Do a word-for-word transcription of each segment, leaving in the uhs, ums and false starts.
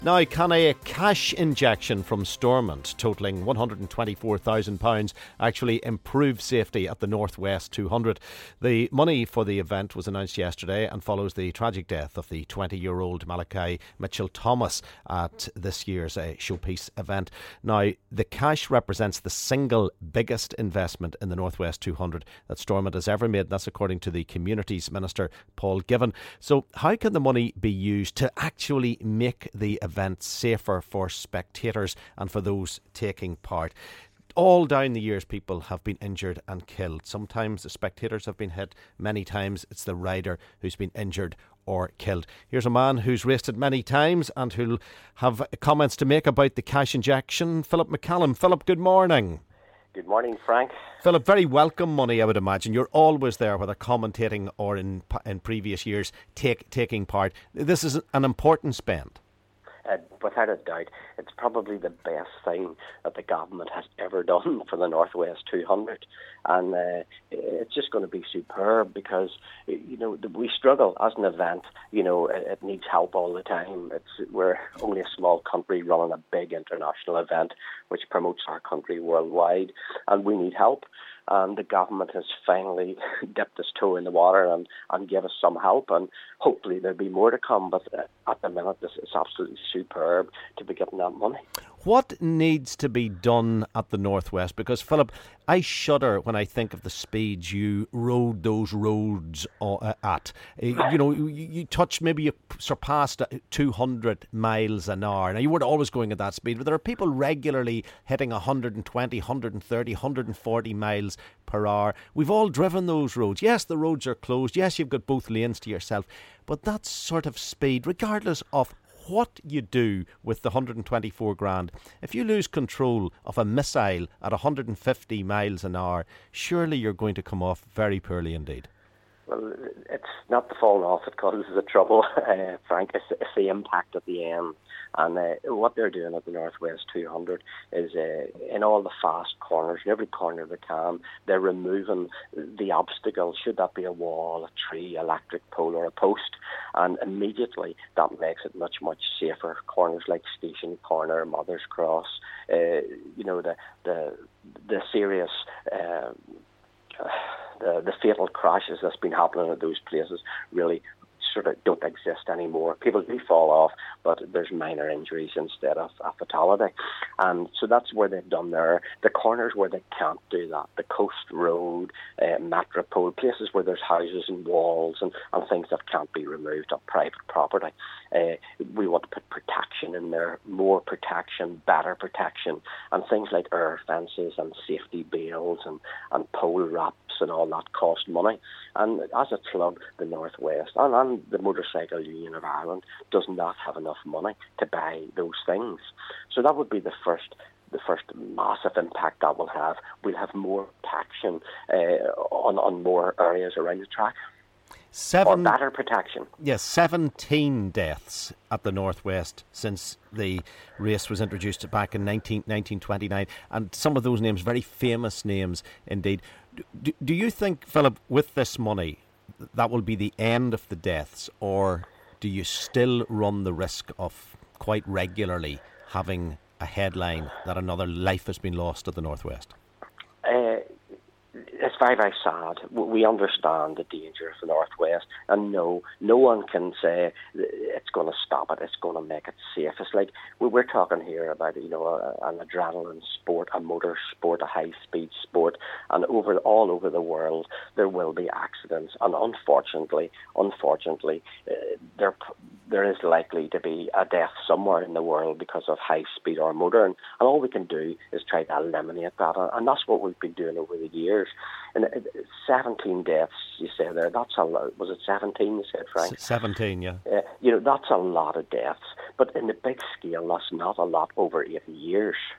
Now, can a cash injection from Stormont totalling one hundred twenty-four thousand pounds actually improve safety at the Northwest two hundred? The money for the event was announced yesterday and follows the tragic death of the twenty-year-old Malachi Mitchell-Thomas at this year's uh, showpiece event. Now, the cash represents the single biggest investment in the Northwest two hundred that Stormont has ever made. That's according to the Communities Minister, Paul Givan. So how can the money be used to actually make the event event safer for spectators and for those taking part? All down the years, people have been injured and killed. Sometimes the spectators have been hit. Many times it's the rider who's been injured or killed. Here's a man who's raced it many times and who'll have comments to make about the cash injection. Philip McCallum. Philip, good morning. Good morning, Frank. Philip, very welcome money, I would imagine. You're always there, whether commentating or in in previous years, take, taking part. This is an important spend. Uh, without a doubt, it's probably the best thing that the government has ever done for the Northwest two hundred, and uh, it's just going to be superb because you know we struggle as an event. You know, it, it needs help all the time. It's we're only a small country running a big international event which promotes our country worldwide, and we need help. And the government has finally dipped its toe in the water and, and give us some help, and hopefully there'll be more to come. But at the minute, this is absolutely superb to be getting that money. What needs to be done at the Northwest? Because, Philip, I shudder when I think of the speeds you rode those roads uh, at. You know, you, you touched, maybe you surpassed two hundred miles an hour. Now, you weren't always going at that speed, but there are people regularly hitting one hundred twenty, one hundred thirty, one hundred forty miles per hour. We've all driven those roads. Yes, the roads are closed. Yes, you've got both lanes to yourself. But that sort of speed, regardless of what you do with the one hundred twenty-four grand, if you lose control of a missile at one hundred fifty miles an hour, surely you're going to come off very poorly indeed. Well, it's not the falling off that causes the trouble, uh, Frank. It's, it's the impact at the end. And uh, what they're doing at the Northwest two hundred is uh, in all the fast corners, in every corner they can, they're removing the obstacle, should that be a wall, a tree, electric pole or a post. And immediately that makes it much, much safer. Corners like Station Corner, Mother's Cross, uh, you know, the, the, the serious... Uh, The, the fatal crashes that's been happening at those places really sort of don't exist anymore. People do fall off, but there's minor injuries instead of a fatality. And so that's where they've done there. The corners where they can't do that, the Coast Road, uh, Metropole, places where there's houses and walls and, and things that can't be removed of private property. Uh, we want to put protection in there, more protection, better protection, and things like air fences and safety bales and, and pole wraps and all that cost money. And as a club, the Northwest and, and the Motorcycle Union of Ireland does not have enough money to buy those things. So that would be the first the first massive impact that will have. We'll have more protection uh, on, on more areas around the track. Seven, or better protection. Yes, seventeen deaths at the Northwest since the race was introduced back in nineteen, nineteen twenty-nine, and some of those names, very famous names indeed. Do, do you think, Philip, with this money, that will be the end of the deaths, or do you still run the risk of quite regularly having a headline that another life has been lost at the Northwest? Uh, it's very, very sad. We understand the danger of the Northwest, and no, no one can say it's going to stop it, it's going to make it safe. It's like, we're talking here about, you know, a, an adrenaline sport, a motor sport, a high-speed sport, and over all over the world there will be accidents, and unfortunately, unfortunately, uh, there there is likely to be a death somewhere in the world because of high speed or motor, and, and all we can do is try to eliminate that, and that's what we've been doing over the years. And seventeen deaths, you say there, that's a lot. Was it seventeen, you said, Frank? seventeen, yeah. Uh, you know, that's a lot of deaths, but in the big scale, that's not a lot over eighty years.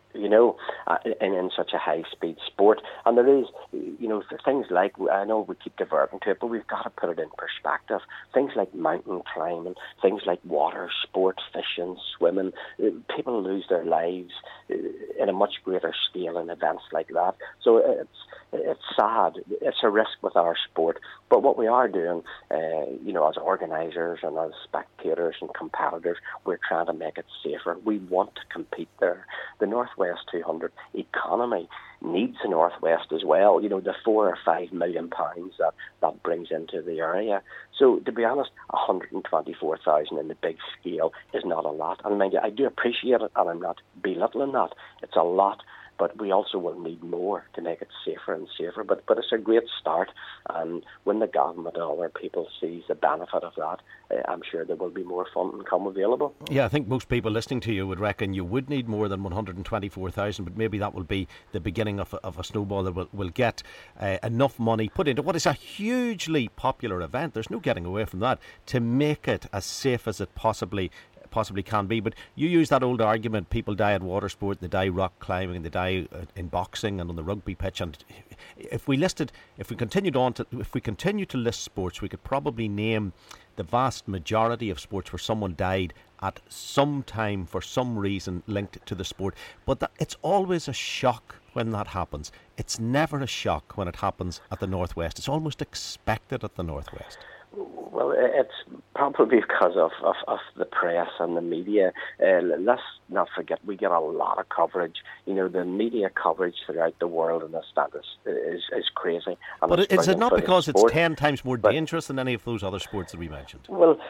you know, uh, in, in such a high-speed sport. And there is, you know, things like, I know we keep diverting to it, but we've got to put it in perspective. Things like mountain climbing, things like water sports, fishing, swimming. People lose their lives in a much greater scale in events like that. So it's it's sad. It's a risk with our sport. But what we are doing, uh, you know, as organisers and as spectators and competitors, we're trying to make it safer. We want to compete there. The Northwest two hundred economy needs the Northwest as well. You know, the four or five million pounds that that brings into the area. So, to be honest, one hundred twenty-four thousand in the big scale is not a lot. And mind you, I do appreciate it, and I'm not belittling that. It's a lot. But we also will need more to make it safer and safer. But but it's a great start. And when the government and other people sees the benefit of that, uh, I'm sure there will be more funding come available. Yeah, I think most people listening to you would reckon you would need more than one hundred twenty-four thousand, but maybe that will be the beginning of a, of a snowball that will, will get uh, enough money put into what is a hugely popular event. There's no getting away from that, to make it as safe as it possibly possibly can be. But you use that old argument, people die at water sport, they die rock climbing, they die in boxing and on the rugby pitch. And if we listed, if we continued on to, if we continue to list sports, we could probably name the vast majority of sports where someone died at some time for some reason linked to the sport. But that, it's always a shock when that happens. It's never a shock when it happens at the Northwest. It's almost expected at the Northwest. Well, it's probably because of, of, of the press and the media. Uh, let's not forget, we get a lot of coverage. You know, the media coverage throughout the world in this status is, is crazy. And but is it not because it's ten times more but, dangerous than any of those other sports that we mentioned? Well,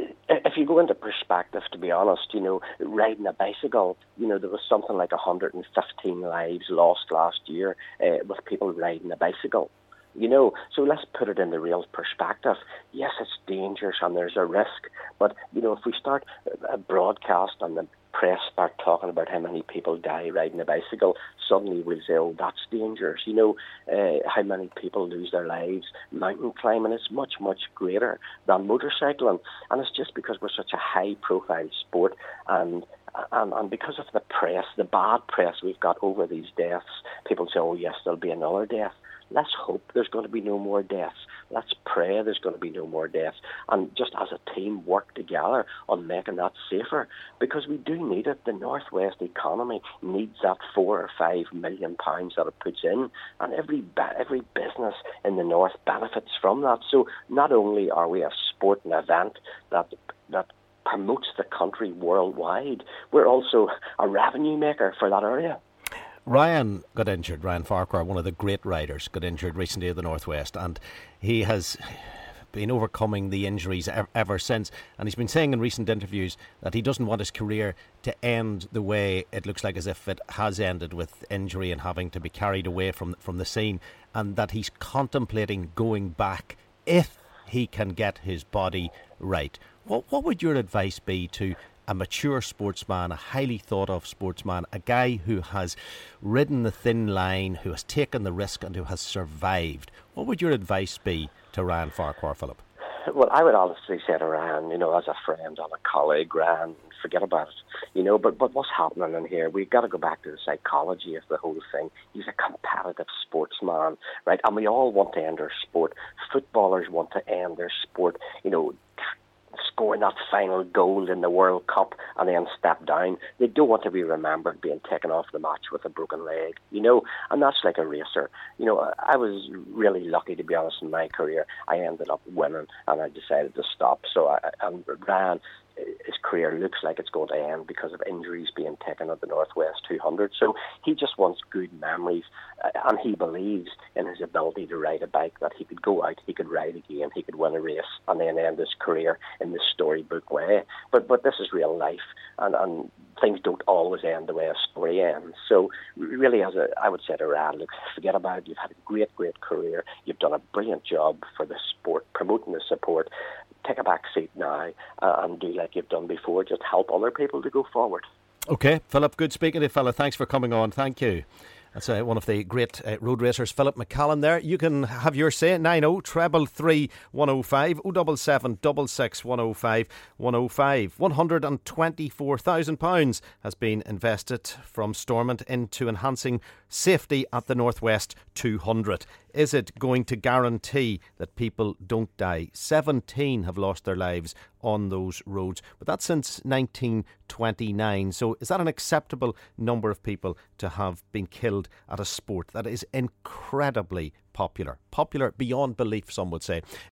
if you go into perspective, to be honest, you know, riding a bicycle, you know, there was something like one hundred fifteen lives lost last year uh, with people riding a bicycle. You know, so let's put it in the real perspective. Yes, it's dangerous and there's a risk, but, you know, if we start a broadcast and the press start talking about how many people die riding a bicycle, suddenly we'll say, oh, that's dangerous. You know, uh, how many people lose their lives. Mountain climbing is much, much greater than motorcycling. And it's just because we're such a high-profile sport, and And, and because of the press, the bad press we've got over these deaths, people say, oh, yes, there'll be another death. Let's hope there's going to be no more deaths. Let's pray there's going to be no more deaths. And just as a team, work together on making that safer, because we do need it. The Northwest economy needs that four or five million pounds that it puts in, and every every business in the North benefits from that. So not only are we a sport and event that that promotes the country worldwide, we're also a revenue maker for that area. Ryan got injured, Ryan Farquhar, one of the great riders, got injured recently at the Northwest, and he has been overcoming the injuries ever, ever since, and he's been saying in recent interviews that he doesn't want his career to end the way it looks like as if it has ended, with injury and having to be carried away from, from the scene, and that he's contemplating going back if he can get his body right. What, what would your advice be to a mature sportsman, a highly thought of sportsman, a guy who has ridden the thin line, who has taken the risk and who has survived? What would your advice be to Ryan Farquhar, Philip? Well, I would honestly say to Ryan, you know, as a friend and a colleague, Ryan, forget about it. You know, but, but what's happening in here? We've got to go back to the psychology of the whole thing. He's a competitive sportsman, right? And we all want to end our sport. Footballers want to end their sport, you know, scoring that final goal in the World Cup and then step down. They don't want to be remembered being taken off the match with a broken leg, you know, and that's like a racer. You know, I was really lucky, to be honest, in my career. I ended up winning and I decided to stop. So I, and Ryan, his career looks like it's going to end because of injuries being taken at the Northwest two hundred. So he just wants good memories, uh, and he believes in his ability to ride a bike, that he could go out, he could ride again, he could win a race, and then end his career in this storybook way. But but this is real life, and, and things don't always end the way a story ends. So really, as a, I would say to Ryan, look, forget about it. You've had a great, great career. You've done a brilliant job for the sport, promoting the support. Take a back seat now uh, and do like you've done before. Just help other people to go forward. Okay, Philip, good speaking to you, fella. Thanks for coming on. Thank you. That's uh, one of the great uh, road racers, Philip McCallum there. You can have your say, nine oh three three one oh five, oh seven seven six six one oh five one oh five. one hundred twenty-four thousand pounds has been invested from Stormont into enhancing safety at the Northwest two hundred. Is it going to guarantee that people don't die? seventeen have lost their lives on those roads, but that's since nineteen twenty-nine. So is that an acceptable number of people to have been killed at a sport that is incredibly popular? Popular beyond belief, some would say.